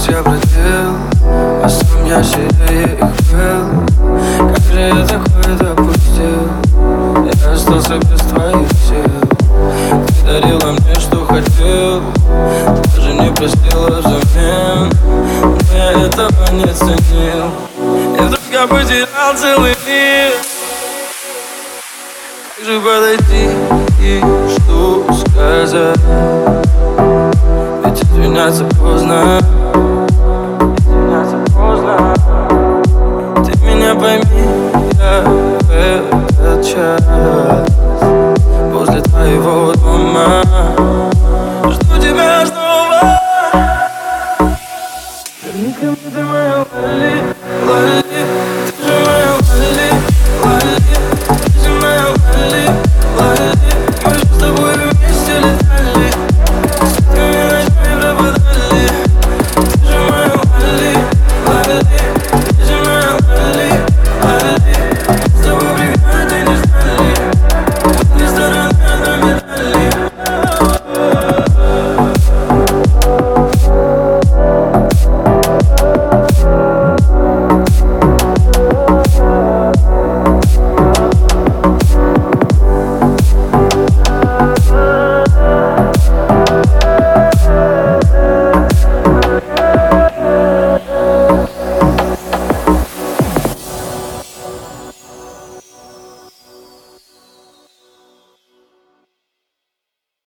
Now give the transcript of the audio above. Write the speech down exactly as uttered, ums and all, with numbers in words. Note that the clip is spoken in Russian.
я бродил, а сам я сильнее их был. Как же я такое допустил? Я остался без твоих сил. Ты дарила мне, что хотел, даже не простила взамен, но я этого не ценил. И вдруг я потерял целый мир. Как же подойти и что сказать? Ведь извиняться поздно, извиняться поздно. Ты меня пойми, я в этот час возле твоего дома.